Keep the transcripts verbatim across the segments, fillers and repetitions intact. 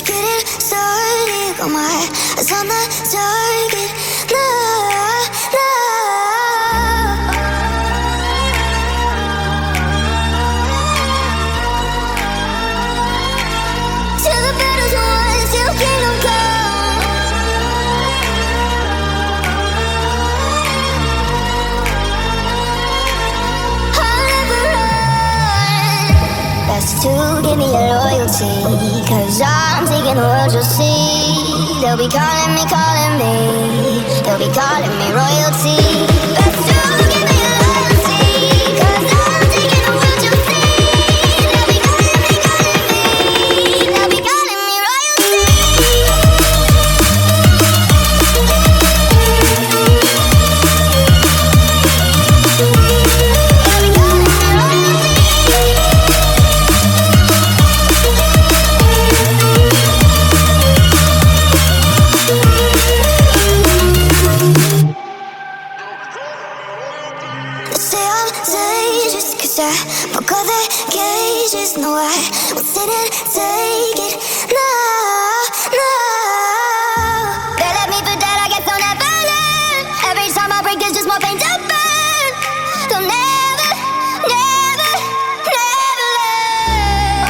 getting started. Got my eyes on the target. Nah, nah. Till the battle's won, till kingdom come. I'll never run. Best to give me your loyalty, 'cause I'm taking the world, you'll see. They'll be calling me, calling me. They'll be calling me royalty. Best to give me your loyalty, 'cause I'm taking the world, you'll see. They'll be calling me, calling me. They'll be calling me royalty. Say I'm dangerous, 'cause I broke all the cages. No, I won't sit and take it. No, no. They left me for dead, I guess I'll never learn. Every time I break, there's just more pain to burn. They'll never, never, never learn.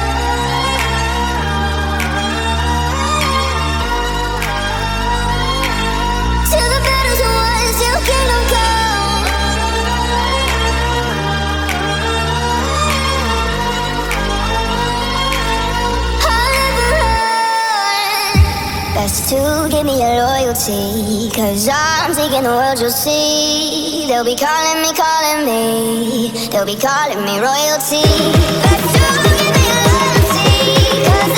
Till the battle's won, till kingdom come. I'll never run. Best to give me your loyalty, 'cause I'm taking the world, you'll see. They'll be calling me, calling me. They'll be calling me royalty. Best to give me your loyalty, 'cause